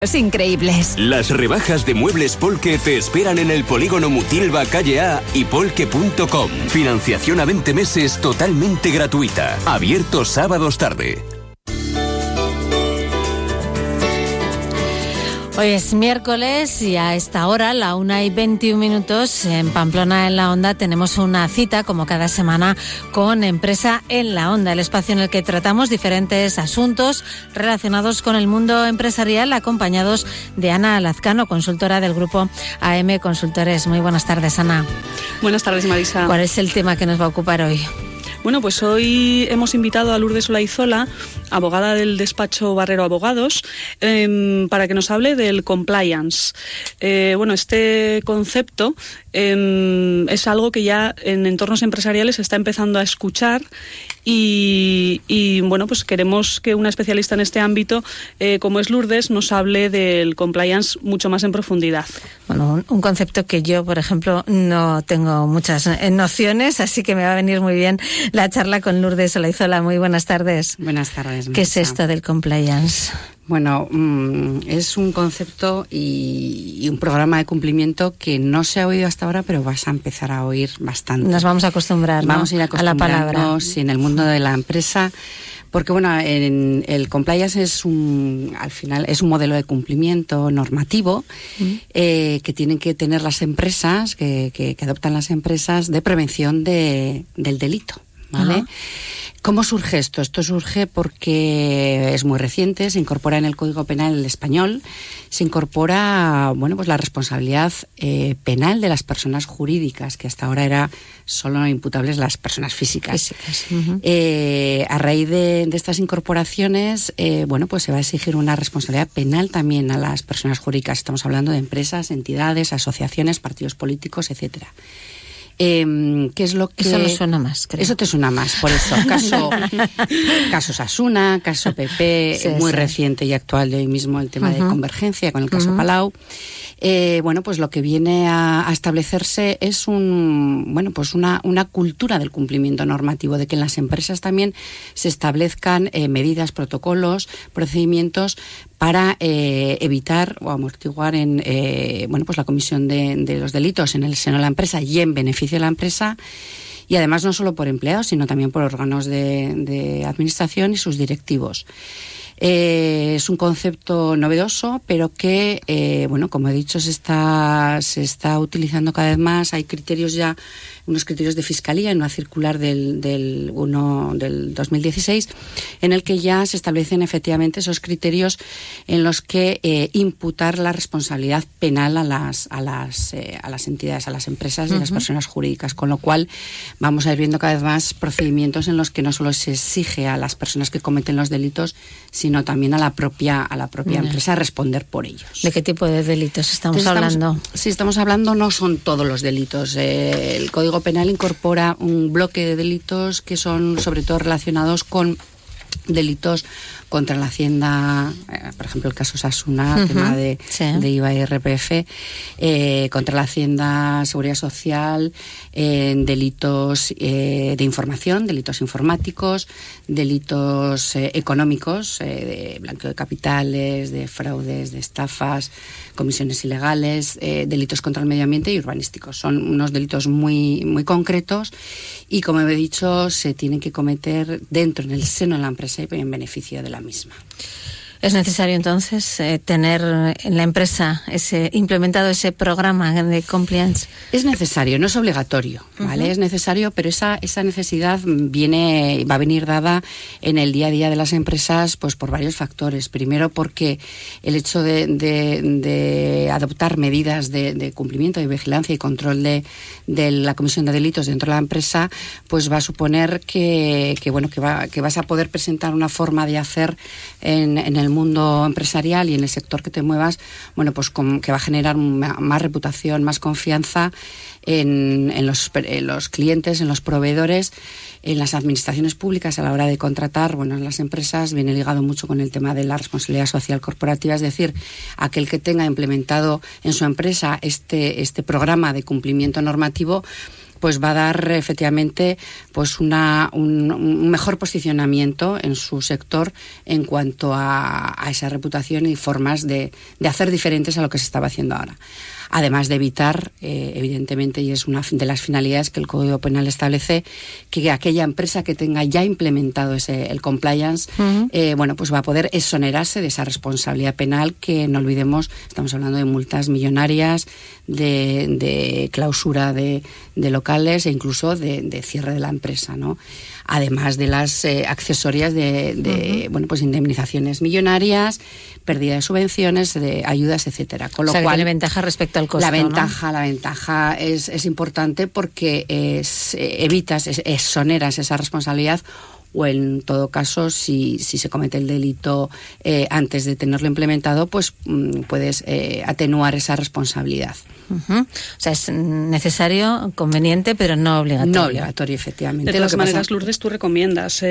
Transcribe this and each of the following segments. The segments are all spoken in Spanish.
Increíbles. Las rebajas de Muebles Polke te esperan en el polígono Mutilva, calle A y polke.com. Financiación a 20 meses totalmente gratuita. Abierto sábados tarde. Hoy es miércoles y a esta hora, la 1:21, en Pamplona en la Onda, tenemos una cita, como cada semana, con Empresa en la Onda, el espacio en el que tratamos diferentes asuntos relacionados con el mundo empresarial, acompañados de Ana Lazcano, consultora del grupo AM Consultores. Muy buenas tardes, Ana. Buenas tardes, Marisa. ¿Cuál es el tema que nos va a ocupar hoy? Bueno, pues hoy hemos invitado a Lourdes Olaizola, abogada del despacho Barrero Abogados, para que nos hable del compliance. Este concepto es algo que ya en entornos empresariales se está empezando a escuchar y bueno, pues queremos que una especialista en este ámbito, como es Lourdes, nos hable del compliance mucho más en profundidad. Bueno, un concepto que yo, por ejemplo, no tengo muchas nociones, así que me va a venir muy bien la charla con Lourdes Olaizola. Muy buenas tardes. Buenas tardes, Marisa. ¿Qué es esto del compliance? Bueno, es un concepto y un programa de cumplimiento que no se ha oído hasta ahora, pero vas a empezar a oír bastante. Nos vamos a acostumbrar, ¿no? Vamos a ir acostumbrarnos a la palabra. En el mundo de la empresa, porque bueno, el compliance al final es un modelo de cumplimiento normativo que tienen que tener las empresas, que adoptan las empresas, de prevención del delito, ¿vale? Uh-huh. ¿Cómo surge esto? Esto surge porque es muy reciente, se incorpora en el Código Penal el español, se incorpora, bueno, pues la responsabilidad penal de las personas jurídicas, que hasta ahora era solo imputables las personas físicas. Uh-huh. A raíz de estas incorporaciones, bueno, pues se va a exigir una responsabilidad penal también a las personas jurídicas. Estamos hablando de empresas, entidades, asociaciones, partidos políticos, etcétera. ¿Qué es lo que...? Eso me suena más, creo. Eso te suena más, por eso. Caso Sasuna, caso PP, sí, muy reciente y actual de hoy mismo el tema de convergencia con el caso Palau. Bueno, pues lo que viene a establecerse es una cultura del cumplimiento normativo, de que en las empresas también se establezcan medidas, protocolos, procedimientos para evitar o amortiguar la comisión de los delitos en el seno de la empresa y en beneficio de la empresa. Y además no solo por empleados, sino también por órganos de administración y sus directivos. Es un concepto novedoso, pero que, como he dicho, se está utilizando cada vez más. Hay criterios ya, unos criterios de fiscalía en una circular del 2016, en el que ya se establecen efectivamente esos criterios en los que imputar la responsabilidad penal a las entidades, a las empresas y a las personas jurídicas, con lo cual vamos a ir viendo cada vez más procedimientos en los que no solo se exige a las personas que cometen los delitos, sino también a la propia empresa responder por ellos. ¿De qué tipo de delitos estamos hablando? Sí, estamos hablando, no son todos los delitos. El Código Penal incorpora un bloque de delitos que son sobre todo relacionados con delitos contra la Hacienda, por ejemplo el caso Sasuna, tema de IVA y IRPF, contra la Hacienda, Seguridad Social, delitos de información, delitos informáticos, delitos económicos, de blanqueo de capitales, de fraudes, de estafas, comisiones ilegales, delitos contra el medio ambiente y urbanísticos. Son unos delitos muy, muy concretos y, como he dicho, se tienen que cometer dentro, en el seno de la empresa y en beneficio de la misma. ¿Es necesario entonces tener en la empresa implementado ese programa de compliance? Es necesario, no es obligatorio, ¿vale? Es necesario, pero esa necesidad va a venir dada en el día a día de las empresas, pues por varios factores. Primero, porque el hecho de adoptar medidas de cumplimiento, de vigilancia y control de la comisión de delitos dentro de la empresa, pues va a suponer que vas a poder presentar una forma de hacer en el mundo empresarial y en el sector que te muevas, bueno, pues que va a generar más reputación, más confianza en los clientes, en los proveedores, en las administraciones públicas a la hora de contratar. Bueno, en las empresas viene ligado mucho con el tema de la responsabilidad social corporativa, es decir, aquel que tenga implementado en su empresa este programa de cumplimiento normativo, pues va a dar efectivamente pues un mejor posicionamiento en su sector en cuanto a esa reputación y formas de hacer diferentes a lo que se estaba haciendo ahora. Además de evitar, evidentemente, y es una de las finalidades que el Código Penal establece, que aquella empresa que tenga ya implementado el compliance, pues va a poder exonerarse de esa responsabilidad penal que, no olvidemos, estamos hablando de multas millonarias, de clausura de locales e incluso de cierre de la empresa, ¿no? Además de las accesorias de indemnizaciones millonarias, pérdida de subvenciones, de ayudas, etcétera. Con lo cual, tiene ventaja respecto al costo. La ventaja es importante porque exoneras esa responsabilidad, o en todo caso, si se comete el delito antes de tenerlo implementado, pues puedes atenuar esa responsabilidad. O sea, es necesario, conveniente, pero no obligatorio. No obligatorio, efectivamente. De todas maneras, Lourdes, tú recomiendas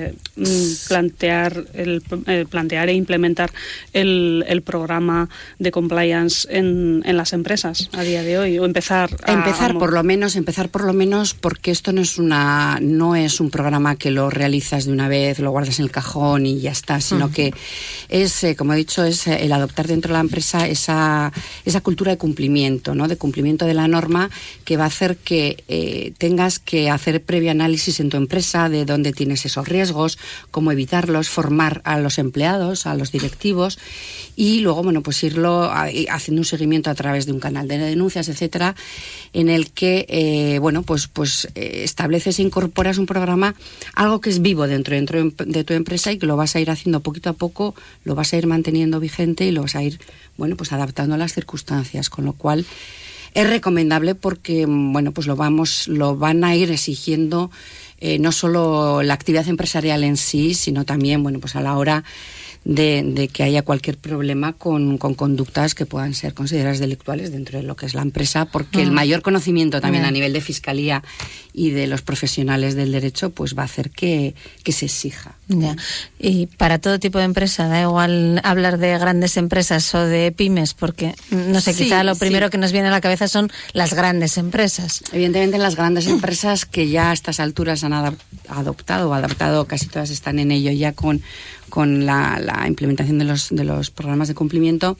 plantear e implementar el programa de compliance en las empresas a día de hoy, o empezar por lo menos, porque esto no es un programa que lo realizas de una vez, lo guardas en el cajón y ya está, sino que es, como he dicho, es el adoptar dentro de la empresa esa cultura de cumplimiento, ¿no? De cumplimiento de la norma, que va a hacer que tengas que hacer previo análisis en tu empresa de dónde tienes esos riesgos, cómo evitarlos, formar a los empleados, a los directivos, y luego, pues irlo haciendo un seguimiento a través de un canal de denuncias, etcétera, en el que, estableces e incorporas un programa, algo que es vivo dentro de tu empresa, y que lo vas a ir haciendo poquito a poco, lo vas a ir manteniendo vigente y lo vas a ir, adaptando a las circunstancias, con lo cual es recomendable porque, lo van a ir exigiendo no solo la actividad empresarial en sí, sino también, a la hora de que haya cualquier problema con conductas que puedan ser consideradas delictuales dentro de lo que es la empresa, porque el mayor conocimiento también a nivel de fiscalía y de los profesionales del derecho, pues va a hacer que se exija. Ya. Y para todo tipo de empresa, da igual hablar de grandes empresas o de pymes, porque, no sé, quizá lo primero que nos viene a la cabeza son las grandes empresas. Evidentemente, las grandes empresas que ya a estas alturas han adoptado, casi todas están en ello ya con la implementación de los programas de cumplimiento.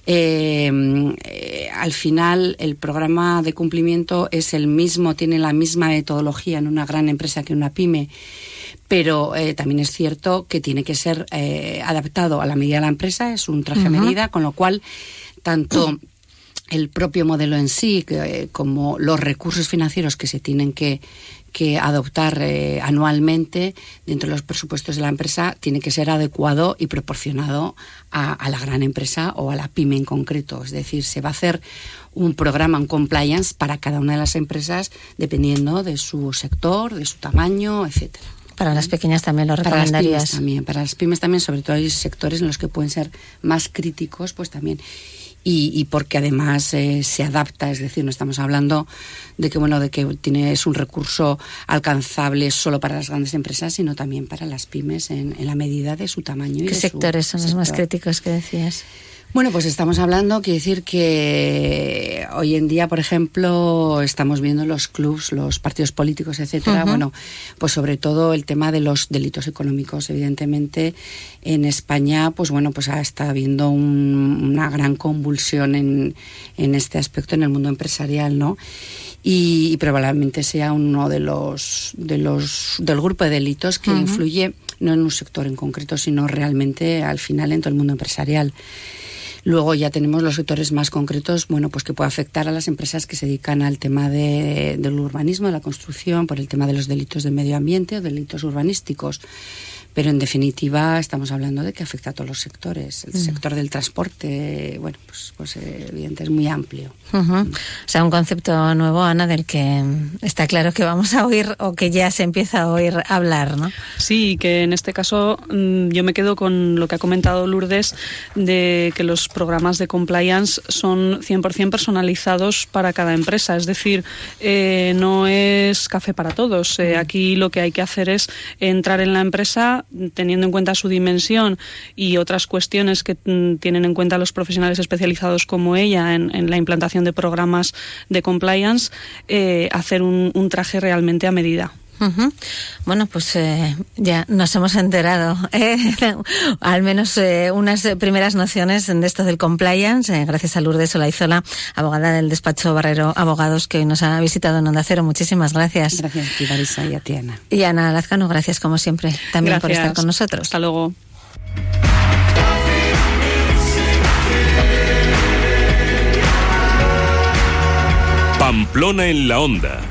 Al final, el programa de cumplimiento es el mismo, tiene la misma metodología en una gran empresa que en una pyme, pero también es cierto que tiene que ser adaptado a la medida de la empresa, es un traje a medida, con lo cual tanto el propio modelo en sí como los recursos financieros que se tienen que adoptar anualmente dentro de los presupuestos de la empresa tiene que ser adecuado y proporcionado a la gran empresa o a la pyme en concreto. Es decir, se va a hacer un programa, un compliance para cada una de las empresas dependiendo de su sector, de su tamaño, etcétera. Para las pequeñas también lo recomendarías. Para las pymes también, sobre todo hay sectores en los que pueden ser más críticos, pues también. Y porque además se adapta, es decir, no estamos hablando de que es un recurso alcanzable solo para las grandes empresas, sino también para las pymes en la medida de su tamaño. ¿Qué sectores son los más críticos que decías? Bueno, pues estamos hablando, quiere decir que hoy en día, por ejemplo, estamos viendo los clubs, los partidos políticos, etcétera. Pues sobre todo el tema de los delitos económicos. Evidentemente, en España, pues está habiendo una gran convulsión en este aspecto en el mundo empresarial, ¿no? Y probablemente sea uno del grupo de delitos que influye no en un sector en concreto, sino realmente al final en todo el mundo empresarial. Luego ya tenemos los sectores más concretos, pues que puede afectar a las empresas que se dedican al tema del urbanismo, de la construcción, por el tema de los delitos de medio ambiente o delitos urbanísticos. Pero en definitiva estamos hablando de que afecta a todos los sectores. El sector del transporte, pues evidente, es muy amplio. O sea, un concepto nuevo, Ana, del que está claro que vamos a oír o que ya se empieza a oír hablar, ¿no? Sí, que en este caso yo me quedo con lo que ha comentado Lourdes, de que los programas de compliance son 100% personalizados para cada empresa. Es decir, no es café para todos. Aquí lo que hay que hacer es entrar en la empresa, medida, teniendo en cuenta su dimensión y otras cuestiones que tienen en cuenta los profesionales especializados como ella en la implantación de programas de compliance, hacer un traje realmente a medida. Uh-huh. Bueno, pues ya nos hemos enterado, al menos unas primeras nociones de esto del compliance, gracias a Lourdes Olaizola, abogada del despacho Barrero Abogados, que hoy nos ha visitado en Onda Cero. Muchísimas gracias. Gracias a ti, Larisa, y a ti, Ana. Y Ana Lazcano, gracias como siempre también gracias por estar con nosotros. Hasta luego. Pamplona en la Onda.